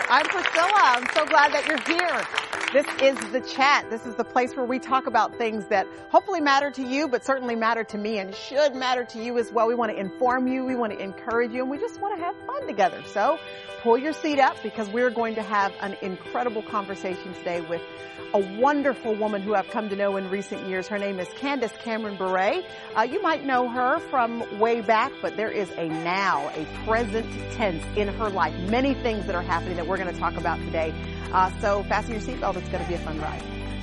I'm Priscilla. I'm so glad that you're here. This is The Chat. This is the place where we talk about things that hopefully matter to you, but certainly matter to me and should matter to you as well. We want to inform you. We want to encourage you, and we just want to have fun together. So pull your seat up because we're going to have an incredible conversation today with a wonderful woman who I've come to know in recent years. Her name is Candace Cameron Bure. You might know her from way back, but there is a now, a present tense in her life. Many things that are happening that we're going to talk about today. So fasten your seatbelt. It's going to be a fun ride.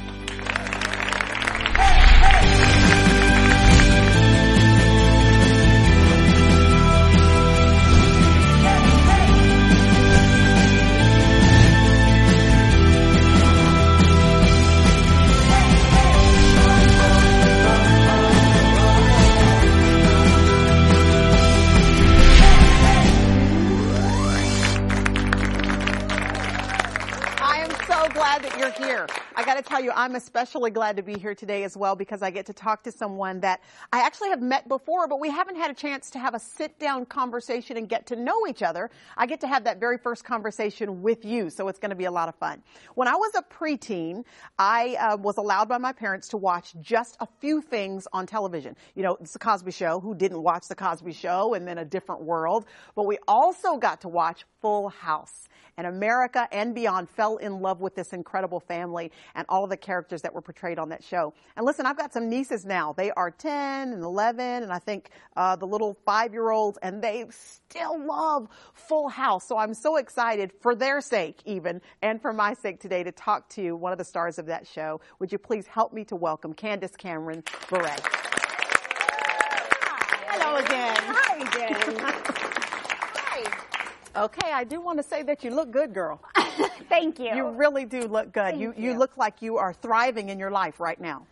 That you're here. I got to tell you, I'm especially glad to be here today as well because I get to talk to someone that I actually have met before, but we haven't had a chance to have a sit-down conversation and get to know each other. I get to have that very first conversation with you, so it's going to be a lot of fun. When I was a preteen, I was allowed by my parents to watch just a few things on television. You know, it's The Cosby Show. Who didn't watch The Cosby Show? And then A Different World. But we also got to watch Full House. And America and beyond fell in love with this incredible family and all of the characters that were portrayed on that show. And listen, I've got some nieces now. They are 10 and 11, and I think the little 5-year-olds, and they still love Full House. So I'm so excited for their sake even, and for my sake today, to talk to one of the stars of that show. Would you please help me to welcome Candace Cameron Bure. Hello again. Hi again. Okay, I do want to say that you look good, girl. Thank you. You really do look good. You look like you are thriving in your life right now.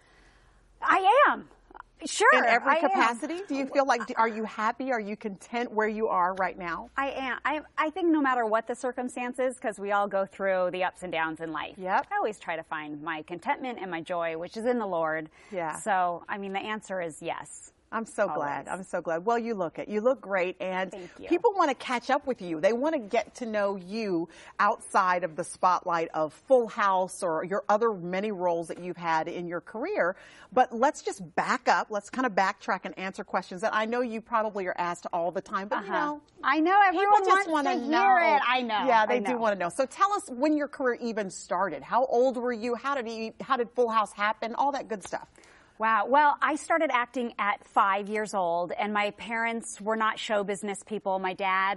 I am. Sure. In every capacity? Do you feel like, are you happy? Are you content where you are right now? I am. I think no matter what the circumstances, because we all go through the ups and downs in life. Yep. I always try to find my contentment and my joy, which is in the Lord. Yeah. So, I mean, the answer is yes. I'm so glad. I'm so glad. Well, you look great, and Thank you. People want to catch up with you. They want to get to know you outside of the spotlight of Full House or your other many roles that you've had in your career. But let's just back up. Let's kind of backtrack and answer questions that I know you probably are asked all the time. But you know, I know everyone just wants to know. hear it. I know. Yeah, they do want to know. So tell us when your career even started. How old were you? How did Full House happen? All that good stuff. Wow. Well, I started acting at 5 years old, and my parents were not show business people. My dad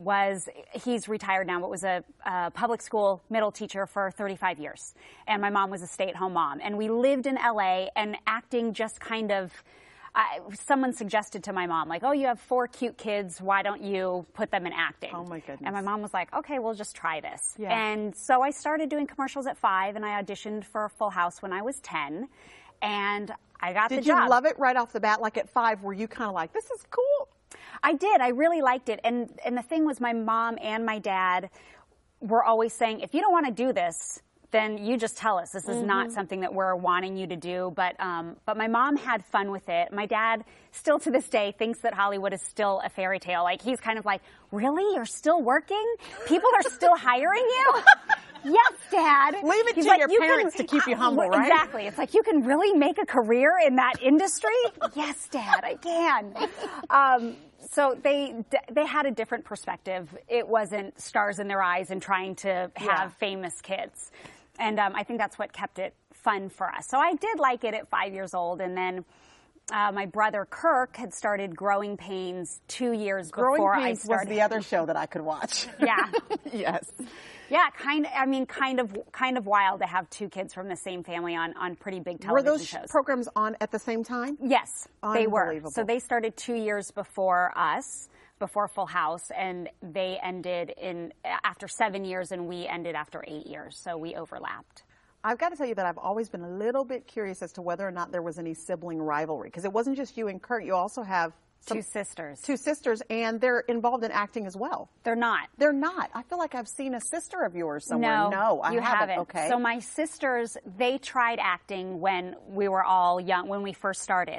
he's retired now, but was a public school middle teacher for 35 years. And my mom was a stay-at-home mom. And we lived in LA, and acting just kind of, someone suggested to my mom, like, oh, you have 4 cute kids. Why don't you put them in acting? Oh, my goodness. And my mom was like, okay, we'll just try this. Yeah. And so I started doing commercials at 5, and I auditioned for Full House when I was 10. And I got the job. Did you love it right off the bat? Like at 5, were you kind of like, this is cool? I did. I really liked it. And the thing was, my mom and my dad were always saying, if you don't want to do this, then you just tell us. This is not something that we're wanting you to do. But my mom had fun with it. My dad, still to this day, thinks that Hollywood is still a fairy tale. Like, he's kind of like, really? You're still working? People are still hiring you? Yes, Dad. Leave it to your parents to keep you humble, right? Exactly. It's like, you can really make a career in that industry? Yes, Dad, I can. So they had a different perspective. It wasn't stars in their eyes and trying to have famous kids. And I think that's what kept it fun for us. So I did like it at 5 years old. And then my brother Kirk had started Growing Pains 2 years before I started. Growing Pains was the other show that I could watch. Yeah. Yes. Yeah, kind of wild to have 2 kids from the same family on pretty big television shows. Were those programs on at the same time? Yes, they were. So they started 2 years before us, before Full House, and they ended after 7 years, and we ended after 8 years. So we overlapped. I've got to tell you that I've always been a little bit curious as to whether or not there was any sibling rivalry, because it wasn't just you and Kurt. You also have 2 sisters. 2 sisters, and they're involved in acting as well. They're not. They're not. I feel like I've seen a sister of yours somewhere. No, I haven't. Okay. So my sisters, they tried acting when we were all young, when we first started.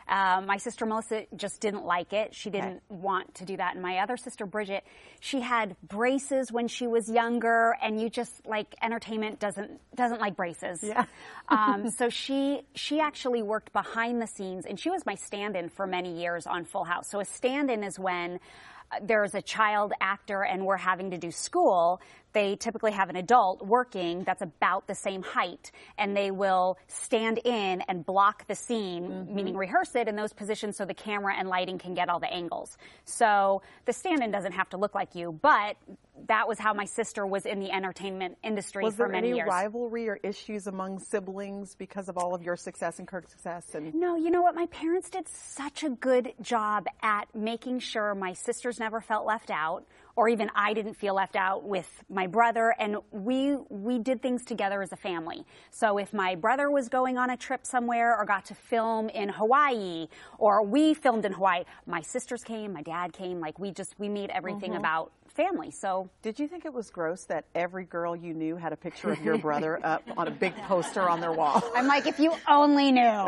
My sister Melissa just didn't like it. She didn't want to do that. And my other sister Bridget, she had braces when she was younger, and you just like entertainment doesn't like braces. Yeah. So she actually worked behind the scenes, and she was my stand-in for many years on Full House. So a stand-in is when there's a child actor and we're having to do school. They typically have an adult working that's about the same height, and they will stand in and block the scene, meaning rehearse it in those positions so the camera and lighting can get all the angles. So the stand-in doesn't have to look like you, but that was how my sister was in the entertainment industry for many years. Was there any rivalry or issues among siblings because of all of your success and Kirk's success? No, you know what? My parents did such a good job at making sure my sisters never felt left out, or even I didn't feel left out with my brother, and we did things together as a family. So if my brother was going on a trip somewhere or got to film in Hawaii, or we filmed in Hawaii, my sisters came, my dad came, like we made everything about family. So did you think it was gross that every girl you knew had a picture of your brother up on a big poster on their wall? I'm like, if you only knew,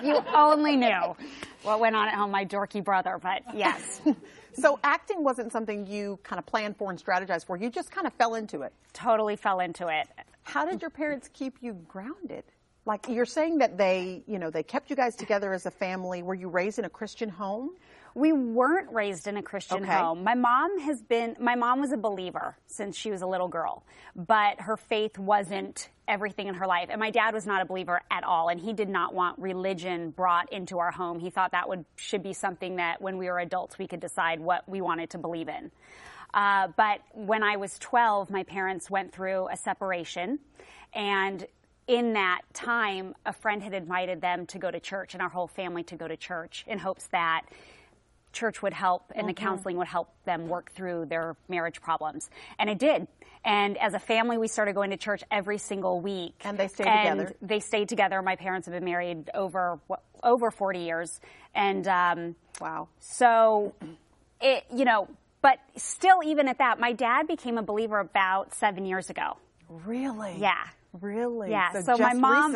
what went on at home, my dorky brother, but yes. So acting wasn't something you kind of planned for and strategized for. You just kind of fell into it. Totally fell into it. How did your parents keep you grounded? Like you're saying that they kept you guys together as a family. Were you raised in a Christian home? We weren't raised in a Christian home. My mom was a believer since she was a little girl, but her faith wasn't everything in her life. And my dad was not a believer at all, and he did not want religion brought into our home. He thought that should be something that when we were adults we could decide what we wanted to believe in. But when I was 12, my parents went through a separation, and in that time, a friend had invited them to go to church, and our whole family to go to church, in hopes that church would help and the counseling would help them work through their marriage problems. And it did. And as a family, we started going to church every single week. And they stayed together? They stayed together. My parents have been married over 40 years. And wow. So, but still, even at that, my dad became a believer about 7 years ago. Really? Yeah. Really? Yeah. So my mom,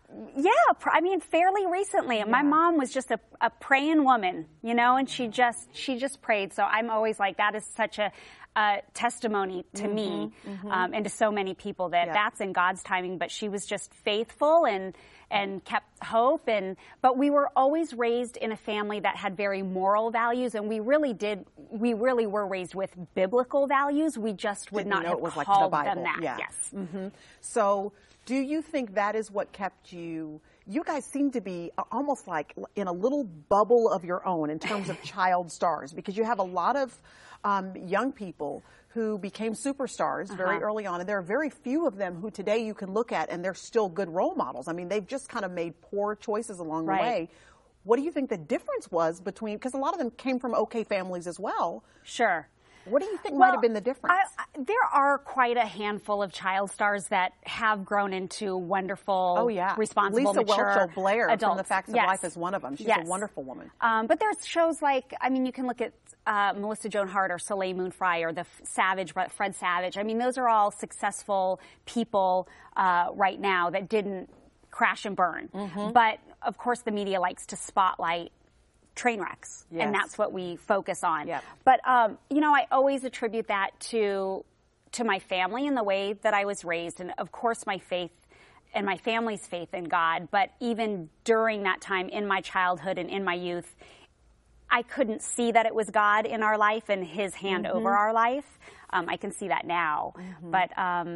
fairly recently. Yeah. My mom was just a praying woman, and she just prayed. So I'm always like, that is such a testimony to me and to so many people that that's in God's timing. But she was just faithful and kept hope. But we were always raised in a family that had very moral values, and we really were raised with biblical values. We just would not have called them that. Yeah. Yes. So do you think that is what kept you guys seem to be almost like in a little bubble of your own in terms of child stars, because you have a lot of young people who became superstars very early on, and there are very few of them who today you can look at and they're still good role models. I mean, they've just kind of made poor choices along the way. What do you think the difference was between, because a lot of them came from okay families as well. Sure. What do you think might have been the difference? There are quite a handful of child stars that have grown into wonderful, responsible, Lisa mature Welch Blair adults. from The Facts of Life is one of them. She's a wonderful woman. But there's shows like, you can look at Melissa Joan Hart or Soleil Moon Frye or Fred Savage. I mean, those are all successful people right now that didn't crash and burn. But, of course, the media likes to spotlight train wrecks, and that's what we focus on. But, I always attribute that to my family and the way that I was raised, and, of course, my faith and my family's faith in God. But even during that time in my childhood and in my youth, I couldn't see that it was God in our life and His hand over our life. I can see that now. But,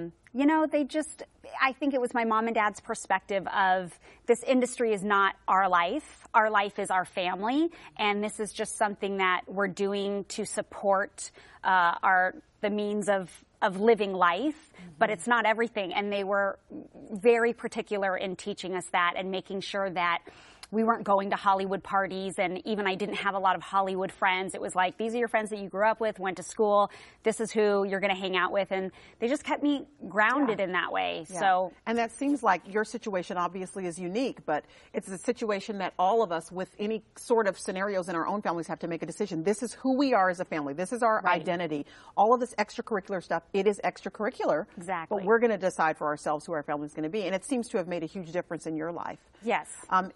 I think it was my mom and dad's perspective of this industry is not our life. Our life is our family. And this is just something that we're doing to support the means of living life, but it's not everything. And they were very particular in teaching us that and making sure that we weren't going to Hollywood parties, and even I didn't have a lot of Hollywood friends. It was like, these are your friends that you grew up with, went to school, this is who you're going to hang out with, and they just kept me grounded in that way. So, and that seems like your situation obviously is unique, but it's a situation that all of us with any sort of scenarios in our own families have to make a decision. This is who we are as a family. This is our identity. All of this extracurricular stuff, it is extracurricular. Exactly. But we're going to decide for ourselves who our family is going to be, and it seems to have made a huge difference in your life. Yes. You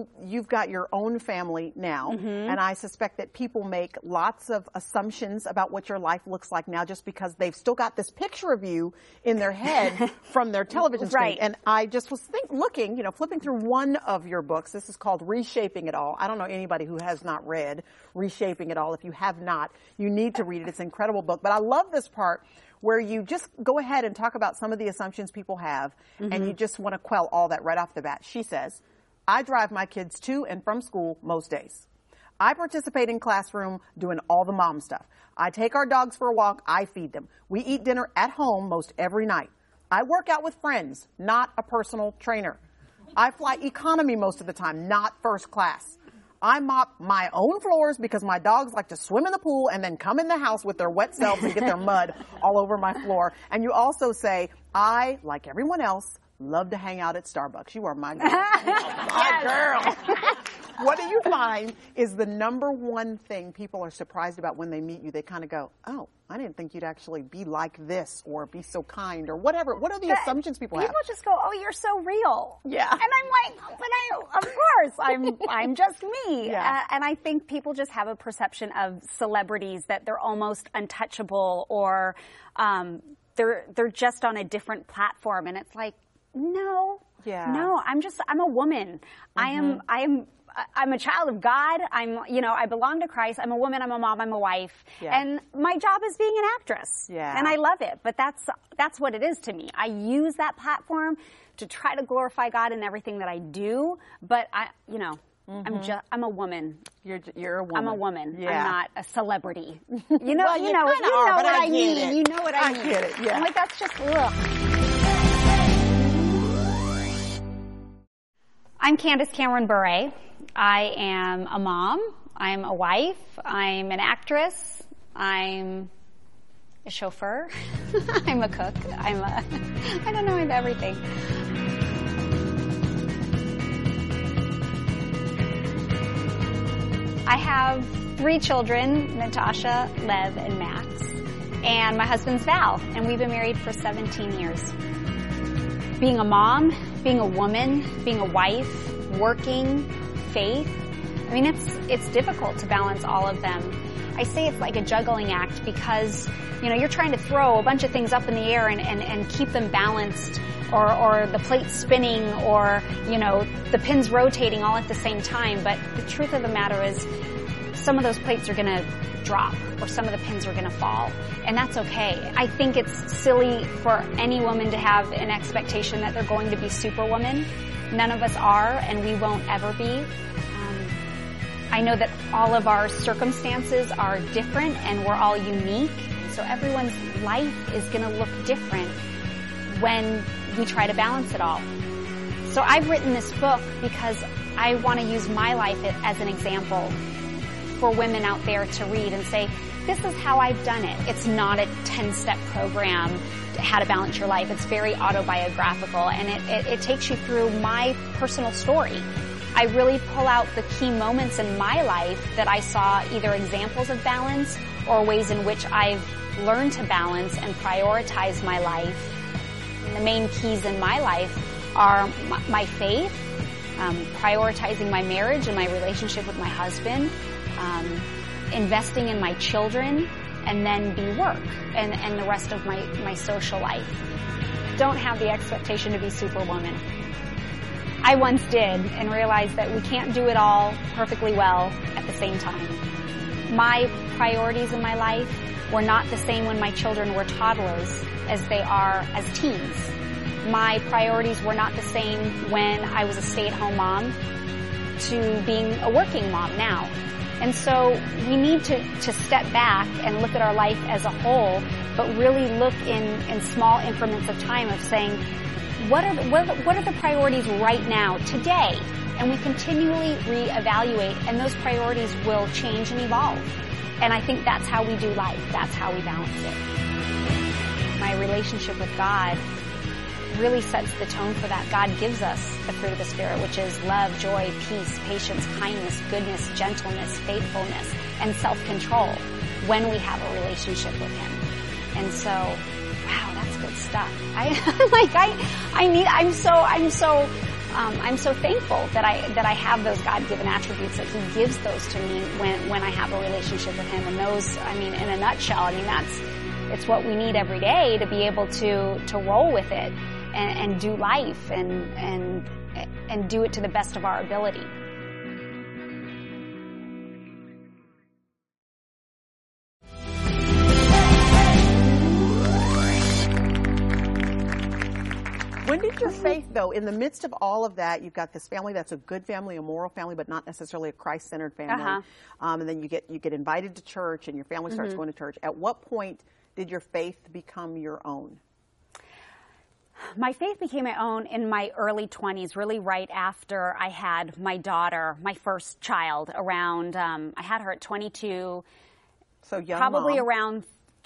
you've got your own family now, and I suspect that people make lots of assumptions about what your life looks like now just because they've still got this picture of you in their head from their television screen. Right. And I just was looking, flipping through one of your books. This is called Reshaping It All. I don't know anybody who has not read Reshaping It All. If you have not, you need to read it. It's an incredible book. But I love this part where you just go ahead and talk about some of the assumptions people have, and you just want to quell all that right off the bat. She says, I drive my kids to and from school most days. I participate in classroom doing all the mom stuff. I take our dogs for a walk. I feed them. We eat dinner at home most every night. I work out with friends, not a personal trainer. I fly economy most of the time, not first class. I mop my own floors because my dogs like to swim in the pool and then come in the house with their wet selves and get their mud all over my floor. And you also say, I, like everyone else, love to hang out at Starbucks. You are my girl. My girl. What do you find is the number one thing people are surprised about when they meet you? They kind of go, oh, I didn't think you'd actually be like this or be so kind or whatever. What are the assumptions people have? People just go, oh, you're so real. Yeah. And I'm like, but of course, I'm just me. Yeah. And I think people just have a perception of celebrities that they're almost untouchable or they're just on a different platform. And it's like, no, I'm a woman. I'm a child of God. I belong to Christ. I'm a woman. I'm a mom. I'm a wife. Yeah. And my job is being an actress. Yeah. And I love it. But that's what it is to me. I use that platform to try to glorify God in everything that I do. But I'm a woman. You're a woman. I'm a woman. Yeah. I'm not a celebrity. Well, you know what I mean. You know what I mean. I get it. Yeah. I'm like, that's just, ugh. I'm Candace Cameron Bure. I am a mom. I'm a wife. I'm an actress. I'm a chauffeur. I'm a cook. I don't know, I'm everything. I have 3 children, Natasha, Lev, and Max. And my husband's Val, and we've been married for 17 years. Being a mom, being a woman, being a wife, working, faith, I mean, it's difficult to balance all of them. I say it's like a juggling act because, you're trying to throw a bunch of things up in the air and keep them balanced or the plate spinning or, the pins rotating all at the same time. But the truth of the matter is some of those plates are going to drop or some of the pins are going to fall. And that's okay. I think it's silly for any woman to have an expectation that they're going to be superwoman. None of us are, and we won't ever be. I know that all of our circumstances are different and we're all unique. So everyone's life is going to look different when we try to balance it all. So I've written this book because I want to use my life as an example for women out there to read and say, this is how I've done it. It's not a 10-step program, how to balance your life. It's very autobiographical, and it takes you through my personal story. I really pull out the key moments in my life that I saw either examples of balance or ways in which I've learned to balance and prioritize my life. And the main keys in my life are my faith, prioritizing my marriage and my relationship with my husband, investing in my children, and then work and the rest of my social life. Don't have the expectation to be superwoman. I once did and realized that we can't do it all perfectly well at the same time. My priorities in my life were not the same when my children were toddlers as they are as teens. My priorities were not the same when I was a stay-at-home mom to being a working mom now. And so we need to step back and look at our life as a whole, but really look in small increments of time of saying, what are the priorities right now, today? And we continually reevaluate, and those priorities will change and evolve. And I think that's how we do life. That's how we balance it. My relationship with God really sets the tone for that. God gives us the fruit of the Spirit, which is love, joy, peace, patience, kindness, goodness, gentleness, faithfulness, and self-control when we have a relationship with Him. And so, wow, that's good stuff. I'm so I'm so thankful that I have those God-given attributes, that He gives those to me when I have a relationship with Him. And those, I mean, in a nutshell, I mean, it's what we need every day to be able to roll with it and do life and do it to the best of our ability. When did your faith, though, in the midst of all of that, you've got this family that's a good family, a moral family, but not necessarily a Christ-centered family, and then you get invited to church, and your family starts going to church. At what point did your faith become your own? My faith became my own in my early 20s, really right after I had my daughter, my first child, around, I had her at 22, so young probably mom. Around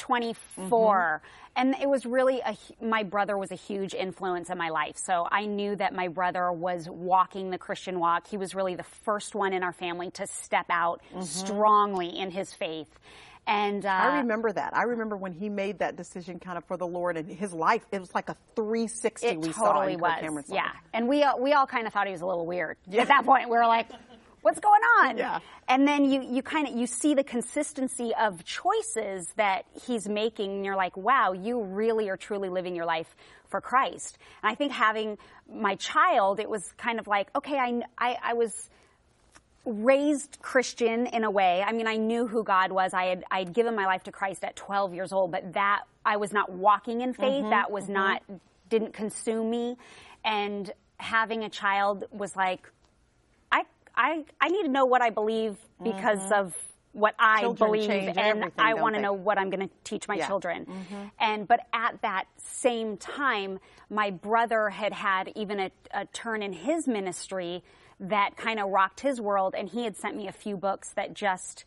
24. And it was really, my brother was a huge influence in my life. So I knew that my brother was walking the Christian walk. He was really the first one in our family to step out strongly in his faith. And I remember that. I remember when he made that decision kind of for the Lord, and his life, it was like a 360 it we totally saw in Kirk was. Cameron's life. Yeah. And we all kind of thought he was a little weird. At that point, we were like, what's going on? Yeah. And then you see the consistency of choices that he's making, and you're like, wow, you really are truly living your life for Christ. And I think having my child, it was kind of like, okay, I was raised Christian in a way. I mean, I knew who God was. I'd given my life to Christ at 12 years old, but that I was not walking in faith. That was didn't consume me. And having a child was like, I need to know what I believe because of what I believe, and I want to know what I'm going to teach my children. But at that same time, my brother had even a turn in his ministry that kind of rocked his world, and he had sent me a few books that just,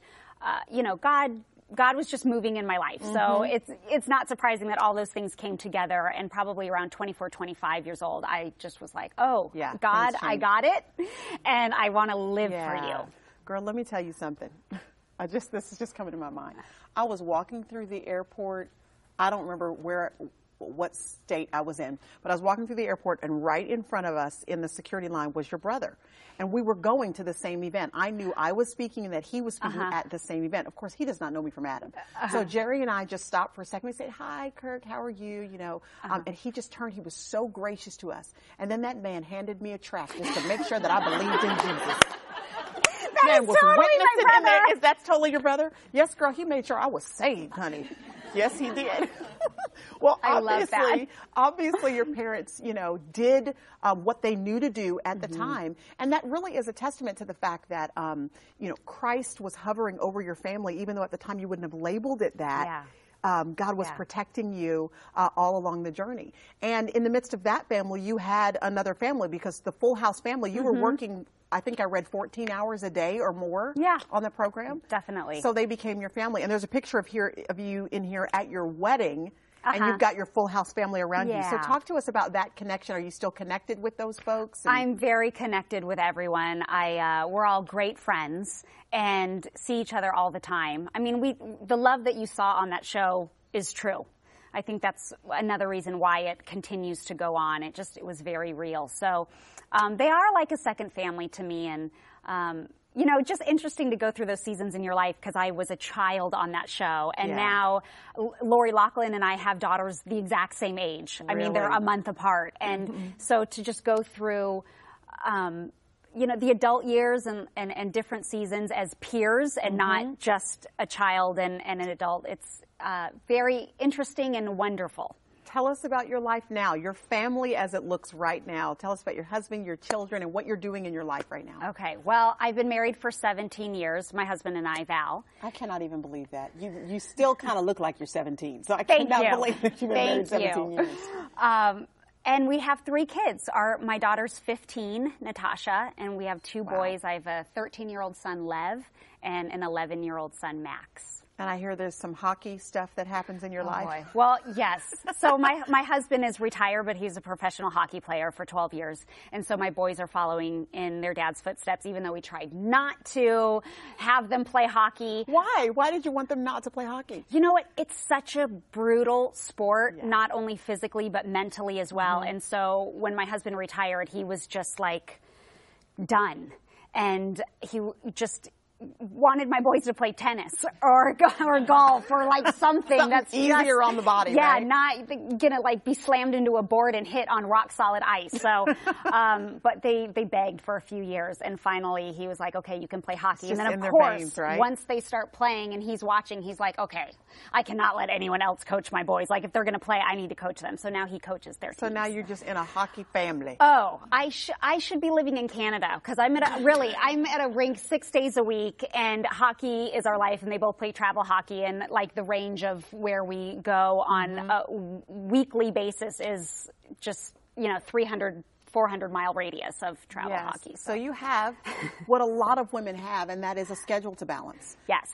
God was just moving in my life. So it's not surprising that all those things came together, and probably around 24, 25 years old, I just was like, oh, God, I got it, and I want to live for you. Girl, let me tell you something. This is just coming to my mind. I was walking through the airport. I don't remember what state I was in, but I was walking through the airport, and right in front of us in the security line was your brother. And we were going to the same event. I knew I was speaking and that he was speaking at the same event. Of course, he does not know me from Adam. So Jerry and I just stopped for a second. We said, hi, Kirk, how are you? And he just turned. He was so gracious to us. And then that man handed me a tract just to make sure that I believed in Jesus. That is totally my brother. That's totally your brother? Yes, girl, he made sure I was saved, honey. Yes, he did. Well, obviously your parents, did what they knew to do at the time. And that really is a testament to the fact that, Christ was hovering over your family, even though at the time you wouldn't have labeled it that. Yeah. God was protecting you all along the journey. And in the midst of that family, you had another family, because the Full House family, you were working, I think I read 14 hours a day or more on the program. Definitely. So they became your family. And there's a picture of you in here at your wedding, and you've got your Full House family around you. So talk to us about that connection. Are you still connected with those folks? I'm very connected with everyone. We're all great friends and see each other all the time. I mean, the love that you saw on that show is true. I think that's another reason why it continues to go on. It was very real. So they are like a second family to me, and just interesting to go through those seasons in your life, because I was a child on that show, and now Lori Loughlin and I have daughters the exact same age. Really? I mean, they're a month apart, and so to just go through the adult years and different seasons as peers, and not just a child and an adult, it's very interesting and wonderful. Tell us about your life now, your family as it looks right now. Tell us about your husband, your children, and what you're doing in your life right now. Okay. Well, I've been married for 17 years, my husband and I, Val. I cannot even believe that. You still kind of look like you're 17. So I cannot believe that you've been married 17 years. And we have 3 kids. My daughter's 15, Natasha, and we have 2 boys. I have a 13-year-old son, Lev, and an 11-year-old son, Max. And I hear there's some hockey stuff that happens in your life. Boy. Well, yes. So my husband is retired, but he's a professional hockey player for 12 years. And so my boys are following in their dad's footsteps, even though we tried not to have them play hockey. Why? Why did you want them not to play hockey? You know what? It's such a brutal sport, not only physically, but mentally as well. And so when my husband retired, he was just like done. And he just wanted my boys to play tennis or golf or like something that's easier on the body. Yeah, right? Not gonna like be slammed into a board and hit on rock solid ice. So, but they begged for a few years, and finally he was like, okay, you can play hockey. And then of course, veins, right? Once they start playing and he's watching, he's like, okay, I cannot let anyone else coach my boys. Like if they're gonna play, I need to coach them. So now he coaches their teams. So now you're just in a hockey family. Oh, I should be living in Canada because I'm at a rink 6 days a week. And hockey is our life, and they both play travel hockey, and like the range of where we go on a weekly basis is just 300, 400-mile radius of travel hockey. So you have what a lot of women have, and that is a schedule to balance. Yes.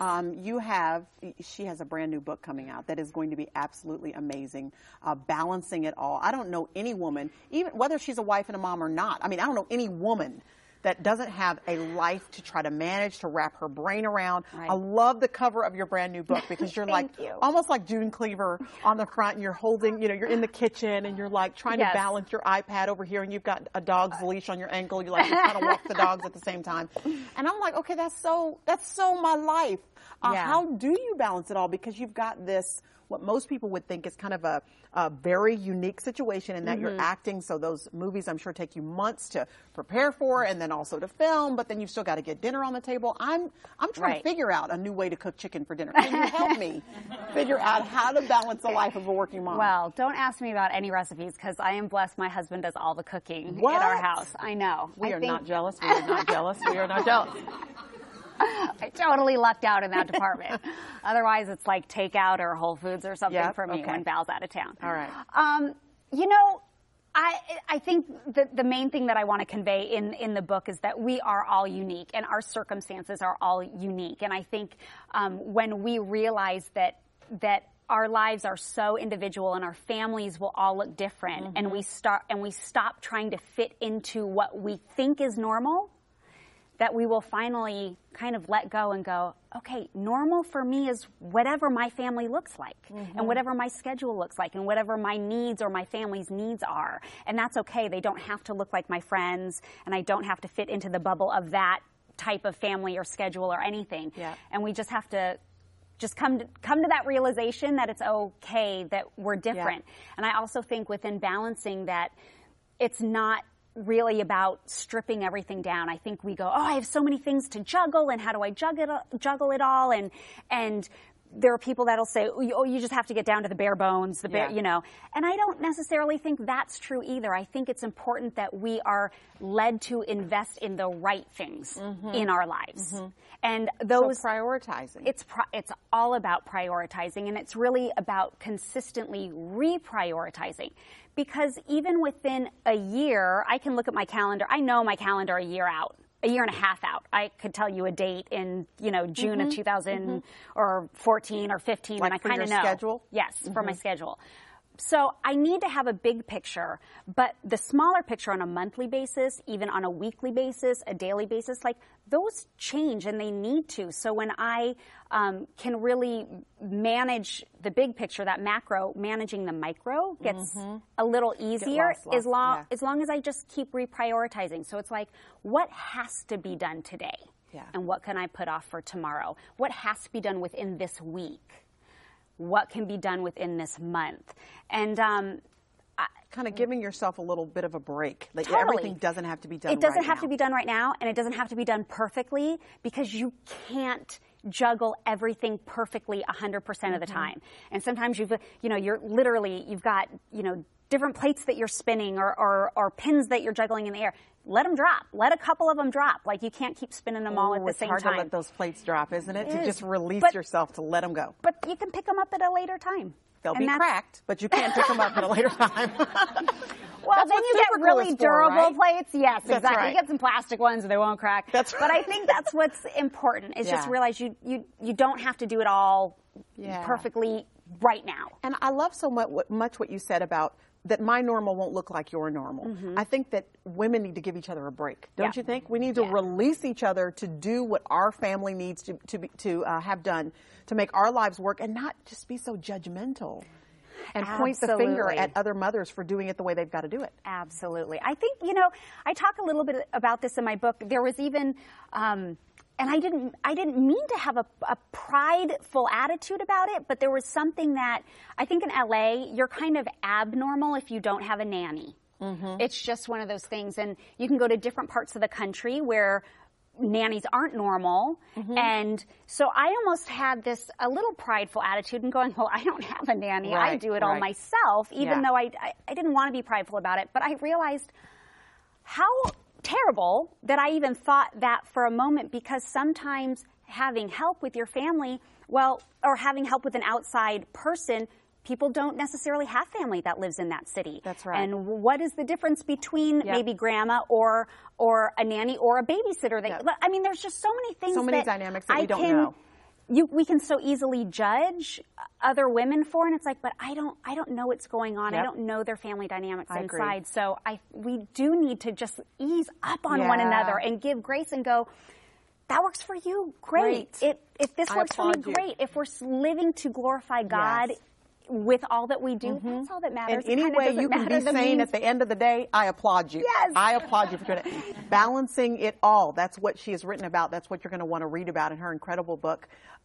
She has a brand new book coming out that is going to be absolutely amazing, balancing it all. I don't know any woman, even whether she's a wife and a mom or not. I mean, I don't know any woman that doesn't have a life to try to manage, to wrap her brain around. Right. I love the cover of your brand new book because you're almost like June Cleaver on the front, and you're holding, you're in the kitchen and you're like trying to balance your iPad over here, and you've got a dog's leash on your ankle. You kind of walk the dogs at the same time. And I'm like, okay, that's so my life. How do you balance it all? Because you've got this, what most people would think is kind of a very unique situation in that you're acting. So those movies, I'm sure, take you months to prepare for and then also to film, but then you've still got to get dinner on the table. I'm trying to figure out a new way to cook chicken for dinner. Can you help me figure out how to balance the life of a working mom? Well, don't ask me about any recipes because I am blessed. My husband does all the cooking at our house. I know. We are not jealous. We are not jealous. We are not jealous. I totally lucked out in that department. Otherwise, it's like takeout or Whole Foods or something for me when Val's out of town. All right. I think the main thing that I want to convey in the book is that we are all unique and our circumstances are all unique. And I think when we realize that our lives are so individual and our families will all look different, and we stop trying to fit into what we think is normal, that we will finally kind of let go and go, okay, normal for me is whatever my family looks like and whatever my schedule looks like and whatever my needs or my family's needs are. And that's okay. They don't have to look like my friends, and I don't have to fit into the bubble of that type of family or schedule or anything. Yeah. And we just have to just come to that realization that it's okay that we're different. Yeah. And I also think within balancing that, it's not really about stripping everything down. I think we go, I have so many things to juggle, and how do I juggle it all? And there are people that'll say, you just have to get down to the bare bones, and I don't necessarily think that's true either. I think it's important that we are led to invest in the right things in our lives. And those prioritizing. It's all about prioritizing, and it's really about consistently reprioritizing. Because even within a year, I can look at my calendar. I know my calendar a year out, a year and a half out. I could tell you a date in, June of 2014 or 15, like, and I kind of know. Schedule? Yes, for my schedule. So I need to have a big picture, but the smaller picture on a monthly basis, even on a weekly basis, a daily basis, like those change and they need to. So when I can really manage the big picture, that macro, managing the micro gets a little easier as long as I just keep reprioritizing. So it's like, what has to be done today? Yeah. And what can I put off for tomorrow? What has to be done within this week? What can be done within this month? And kind of giving yourself a little bit of a break. Like totally. Everything doesn't have to be done right now. It doesn't have to be done right now, and it doesn't have to be done perfectly, because you can't juggle everything perfectly 100% of the time. And sometimes you've got, different plates that you're spinning or pins that you're juggling in the air. Let them drop. Let a couple of them drop. Like, you can't keep spinning them all at the same time. It's hard to let those plates drop, isn't it? To just release yourself, to let them go. But you can pick them up at a later time. They'll be cracked, but you can't pick them up at a later time. Well, That's then what you get Super Glue really is for, durable right? plates. Yes, That's exactly. right. You get some plastic ones, they won't crack. That's But I think that's what's important is just realize you don't have to do it all perfectly right now. And I love so much what you said about that my normal won't look like your normal. I think that women need to give each other a break. Don't you think? We need to release each other to do what our family needs to have done to make our lives work and not just be so judgmental and point the finger at other mothers for doing it the way they've got to do it. Absolutely. I think, I talk a little bit about this in my book. There was even, and I didn't mean to have a prideful attitude about it, but there was something that I think in LA, you're kind of abnormal if you don't have a nanny. It's just one of those things. And you can go to different parts of the country where nannies aren't normal. And so I almost had a little prideful attitude and going, well, I don't have a nanny. I do it all myself, even though I didn't want to be prideful about it. But I realized how terrible that I even thought that for a moment, because sometimes having help with your family, or having help with an outside person, people don't necessarily have family that lives in that city. That's right. And what is the difference between maybe grandma or a nanny or a babysitter? I mean, there's just so many things. So many dynamics that we don't know. We can so easily judge other women for, and it's like, but I don't know what's going on. I don't know their family dynamics inside. So we do need to just ease up on one another and give grace and go, that works for you, great. If this works for me, great. If we're living to glorify God with all that we do, that's all that matters. And any way you can be saying at the end of the day, I applaud you. Yes. I applaud you for doing it. Balancing it all. That's what she has written about. That's what you're going to want to read about in her incredible book.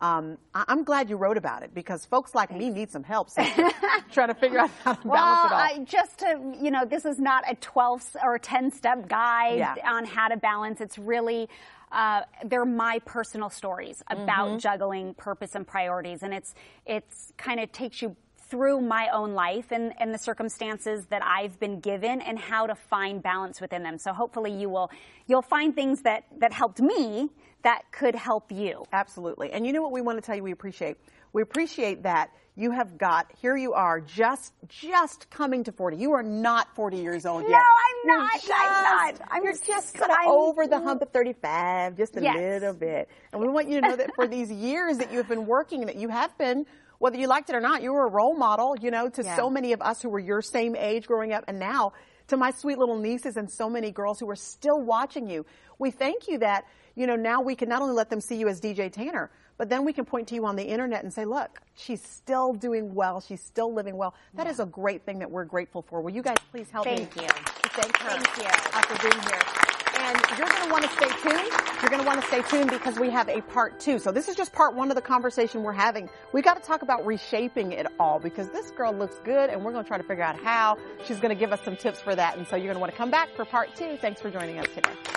I'm glad you wrote about it because folks like me need some help trying to figure out how to balance it all. This is not a 12 or 10-step guide on how to balance. It's really they're my personal stories about juggling purpose and priorities, and it's kind of takes you through my own life and the circumstances that I've been given and how to find balance within them. So hopefully you'll find things that helped me that could help you. Absolutely. And you know what we want to tell you we appreciate? We appreciate that you have here you are just coming to 40. You are not 40 years old yet. No, I'm not. You're just over the hump of 35, just a little bit. And we want you to know that for these years that you've been working, that you have been, whether you liked it or not, you were a role model, to so many of us who were your same age growing up, and now to my sweet little nieces and so many girls who are still watching you. We thank you that, now we can not only let them see you as DJ Tanner, but then we can point to you on the internet and say, look, she's still doing well. She's still living well. That is a great thing that we're grateful for. Will you guys please help me? Thank you. Thank her Thank you. for being here. And you're going to want to stay tuned. You're going to want to stay tuned because we have a part 2. So this is just part 1 of the conversation we're having. We got to talk about reshaping it all because this girl looks good and we're going to try to figure out how. She's going to give us some tips for that. And so you're going to want to come back for part 2. Thanks for joining us today.